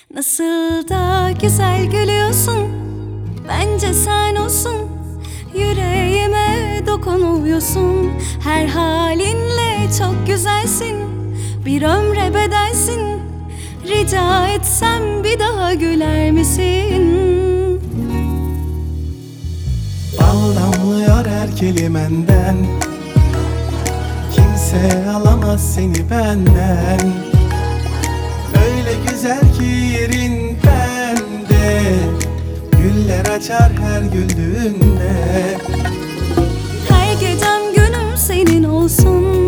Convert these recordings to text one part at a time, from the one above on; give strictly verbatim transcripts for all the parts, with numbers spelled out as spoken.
Nasıl da güzel gülüyorsun, bence sen olsun. Yüreğime dokunuyorsun, her halinle çok güzelsin. Bir ömre bedelsin, rica etsem bir daha güler misin? Bal damlıyor her kelimenden, kimse alamaz seni benden. Öyle güzel ki yerin bende, güller açar her güldüğünde. Her gecem günüm senin olsun,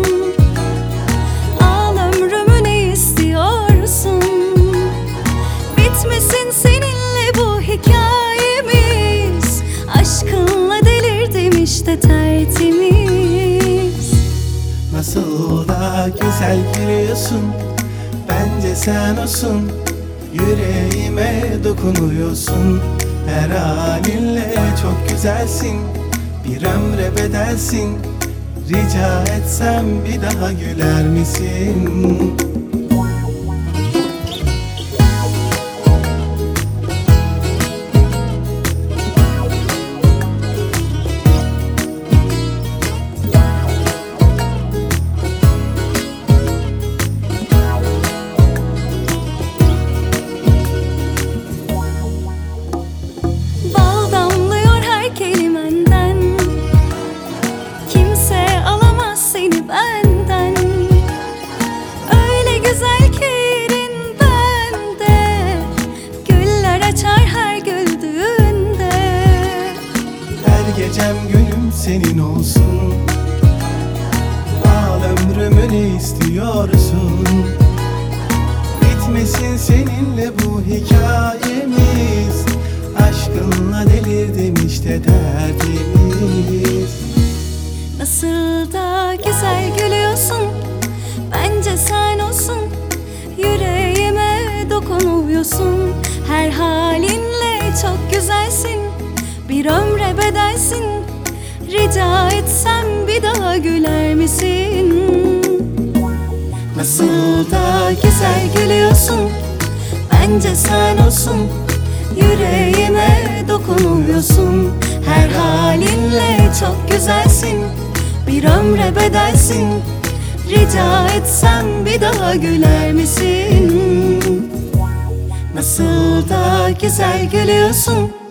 al ömrümü ne istiyorsun? Bitmesin seninle bu hikayemiz, aşkınla delirdim işte tertemiz. Nasıl da güzel gülüyorsun, bence sen olsun. Yüreğime dokunuyorsun, her halinle çok güzelsin. Bir ömre bedelsin, rica etsem bir daha güler misin? Bal damlıyor her kelimenden, kimse alamaz seni benden. Öyle güzel ki yerin bende, güller açar her güldüğünde. Her gecem günüm senin olsun, al ömrümü ne istiyorsun? Bitmesin seninle bu hikayemiz, aşkınla delirdim işte tertemiz. Nasıl da güzel gülüyorsun, bence sen olsun. Yüreğime dokunuyorsun, her halinle çok güzelsin. Bir ömre bedelsin, rica etsem bir daha güler misin? Nasıl da güzel gülüyorsun, bence sen olsun. Yüreğime dokunuyorsun, her halinle çok güzelsin. Bir ömre bedelsin, rica etsem bir daha güler misin? Nasıl da güzel gülüyorsun,